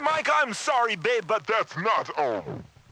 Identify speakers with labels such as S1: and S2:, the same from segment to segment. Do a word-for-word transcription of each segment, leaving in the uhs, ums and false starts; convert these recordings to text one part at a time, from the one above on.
S1: Mike, I'm sorry, babe, but that's not all.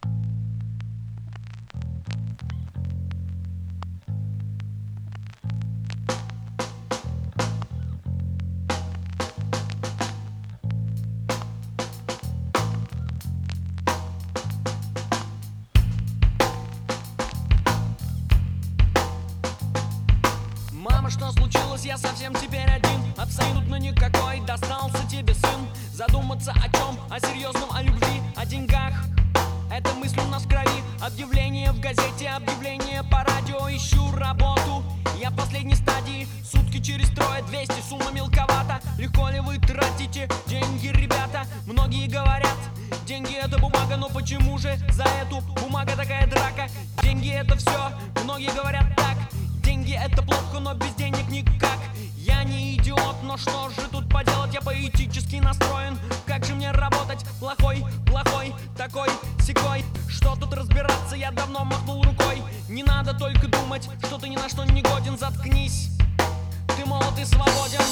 S2: Мама, что случилось? Я совсем теперь один, абсолютно никакой. Достался тебе сын. Задуматься о чем? О серьезном, о любви, о деньгах. Эта мысль у нас в крови. Объявление в газете, объявление по радио. Ищу работу, я в последней стадии. Сутки через трое, двести, сумма мелковата. Легко ли вы тратите деньги, ребята? Многие говорят, деньги это бумага. Но почему же за эту бумага такая драка? Деньги это все, многие говорят так. Деньги это плохо, но без денег никак. Я не идиот, но что же тут поделать? Я поэтически настроен. Как же мне работать? Плохой, плохой, такой, сякой. Что тут разбираться? Я давно махнул рукой. Не надо только думать, что ты ни на что не годен. Заткнись, ты молод и свободен.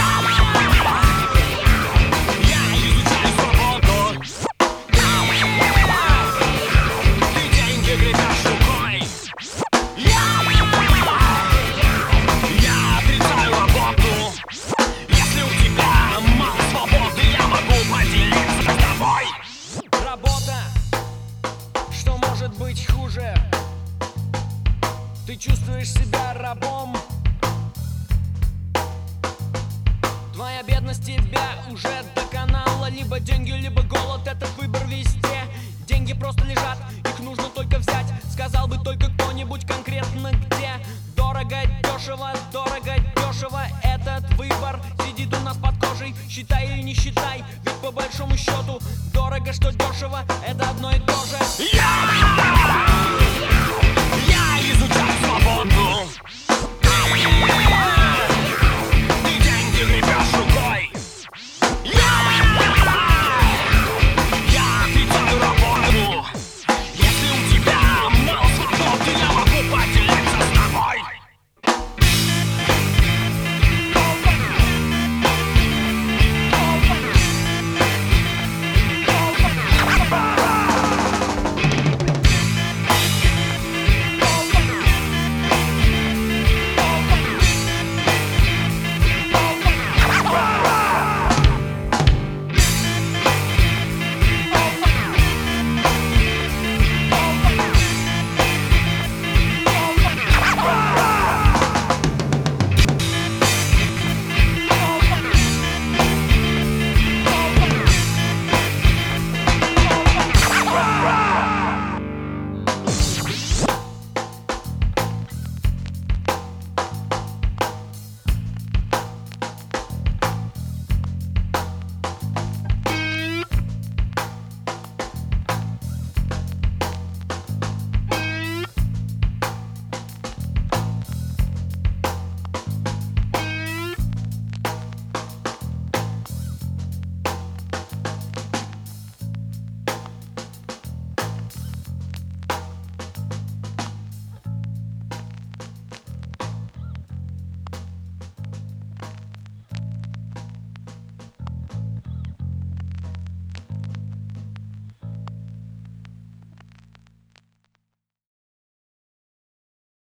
S3: Я изучаю свободу. Ты деньги гребешь рукой.
S2: Быть хуже. Ты чувствуешь себя рабом. Твоя бедность тебя уже доконала. Либо деньги, либо голод, этот выбор везде. Деньги просто лежат, их нужно только взять. Сказал бы только кто-нибудь конкретно где. Дорого, дешево, дорого, дешево. Этот выбор сидит у нас под кожей. Считай или не считай, ведь по большому счету дорого, что дешево, это одно и то же.
S3: Yeah!